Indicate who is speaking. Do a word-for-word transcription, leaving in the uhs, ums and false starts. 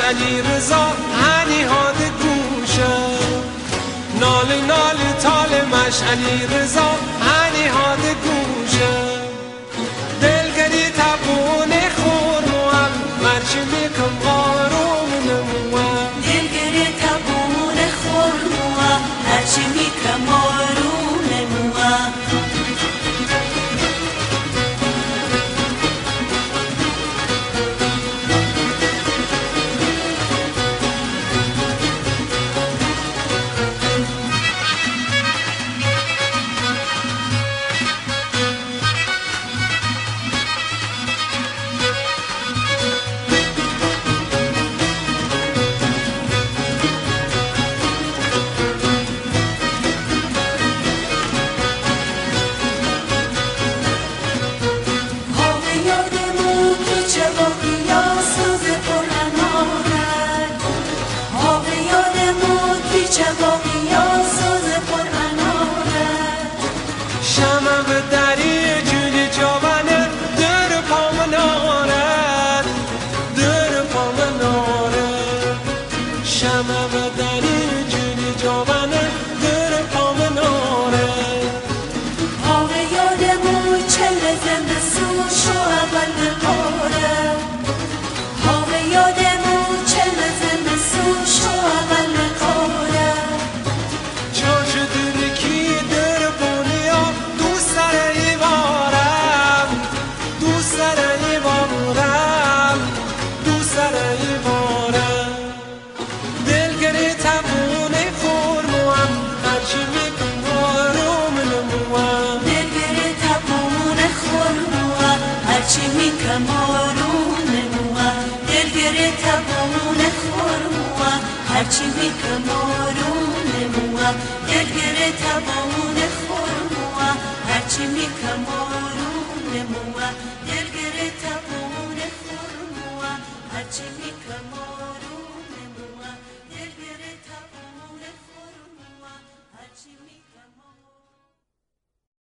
Speaker 1: علی رضا هنی هاد گوشه نال نال تال مش علی رضا هنی هاد گوشه دلگری تبون خور موام مرچی میکم قارون نموام
Speaker 2: دلگری تبون خور موام مرچی میکم قارون نموام
Speaker 1: شمع به دری جولی جوانه در پا مناره در پا مناره شمع به دری جولی جوانه در پا مناره
Speaker 2: آقا یادمون چل زمستون شو اول باره آقا یادمون چل زمستون شو اول باره
Speaker 1: چاش درکی در بونیا دوست سر ایوارم دوست سر ایوارم دوست سر ایوارم دلگری تبونه فرموام هرچی میکن آروم نموام
Speaker 2: دلگری تبونه خورموام هرچی میکم آروم نموام دلگری تبونه خورموام هرچی میکم آروم نموام دلگری تبونه خورموام هرچی میکم آروم نموام دلگری تبونه خورموام هرچی میکم آروم